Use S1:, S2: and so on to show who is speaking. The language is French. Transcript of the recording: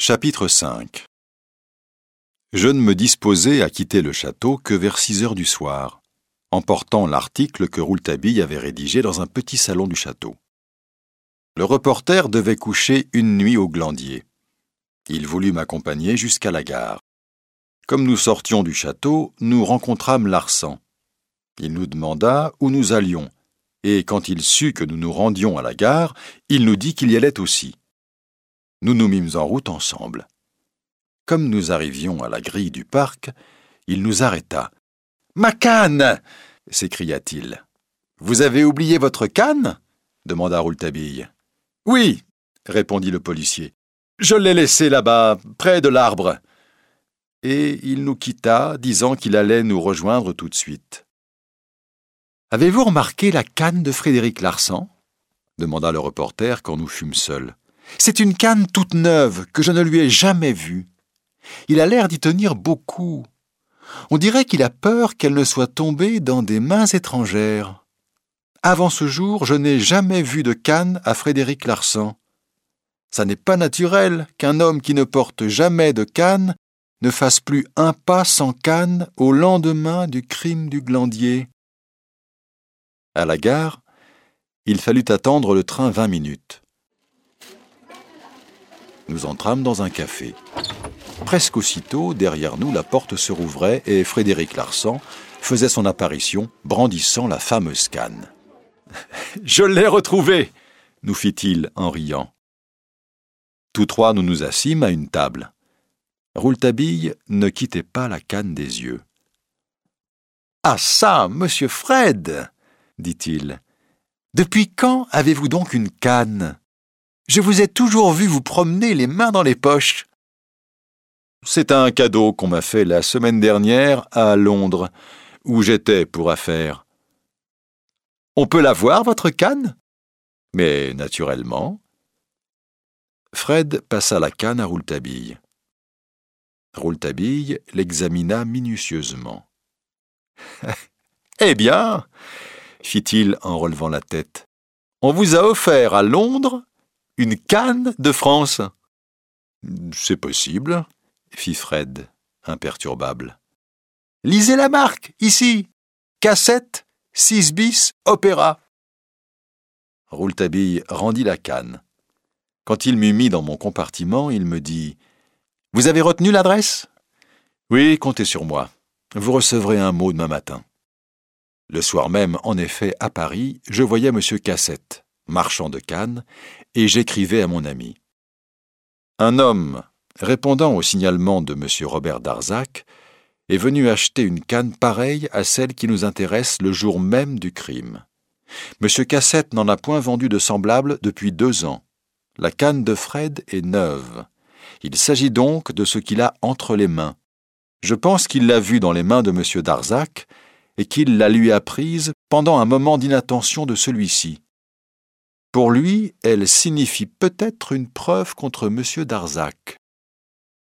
S1: Chapitre 5. Je ne me disposais à quitter le château que vers 6 heures du soir, emportant l'article que Rouletabille avait rédigé dans un petit salon du château. Le reporter devait coucher une nuit au Glandier. Il voulut m'accompagner jusqu'à la gare. Comme nous sortions du château, nous rencontrâmes Larsan. Il nous demanda où nous allions, et quand il sut que nous nous rendions à la gare, il nous dit qu'il y allait aussi. Nous nous mîmes en route ensemble. Comme nous arrivions à la grille du parc, il nous arrêta. « Ma canne !» s'écria-t-il. « Vous avez oublié votre canne ?» demanda Rouletabille. « Oui, » répondit le policier. « Je l'ai laissée là-bas, près de l'arbre. » Et il nous quitta, disant qu'il allait nous rejoindre tout de suite. « Avez-vous remarqué la canne de Frédéric Larsan ?» demanda le reporter quand nous fûmes seuls. « C'est une canne toute neuve que je ne lui ai jamais vue. Il a l'air d'y tenir beaucoup. On dirait qu'il a peur qu'elle ne soit tombée dans des mains étrangères. Avant ce jour, je n'ai jamais vu de canne à Frédéric Larsan. Ça n'est pas naturel qu'un homme qui ne porte jamais de canne ne fasse plus un pas sans canne au lendemain du crime du Glandier. » À la gare, il fallut attendre le train 20 minutes. Nous entrâmes dans un café. Presque aussitôt, derrière nous, la porte se rouvrait et Frédéric Larsan faisait son apparition, brandissant la fameuse canne. « Je l'ai retrouvée !» nous fit-il en riant. Tous trois, nous nous assîmes à une table. Rouletabille ne quittait pas la canne des yeux. « Ah ça, monsieur Fred !» dit-il. « Depuis quand avez-vous donc une canne ? Je vous ai toujours vu vous promener les mains dans les poches. » « C'est un cadeau qu'on m'a fait la semaine dernière à Londres, où j'étais pour affaires. »« On peut la voir, votre canne ? » ?»« Mais naturellement. » Fred passa la canne à Rouletabille. Rouletabille l'examina minutieusement. « Eh bien, fit-il en relevant la tête, on vous a offert à Londres une canne de France. »« C'est possible, » fit Fred, imperturbable. « Lisez la marque, ici. Cassette 6 bis Opéra. » Rouletabille rendit la canne. Quand il m'eut mis dans mon compartiment, il me dit « Vous avez retenu l'adresse ? » ?»« Oui, comptez sur moi. Vous recevrez un mot demain matin. » Le soir même, en effet, à Paris, je voyais M. Cassette, marchand de cannes, et j'écrivais à mon ami. Un homme, répondant au signalement de M. Robert Darzac, est venu acheter une canne pareille à celle qui nous intéresse le jour même du crime. M. Cassette n'en a point vendu de semblable depuis 2 ans. La canne de Fred est neuve. Il s'agit donc de ce qu'il a entre les mains. Je pense qu'il l'a vue dans les mains de M. Darzac et qu'il la lui a prise pendant un moment d'inattention de celui-ci. Pour lui, elle signifie peut-être une preuve contre M. Darzac.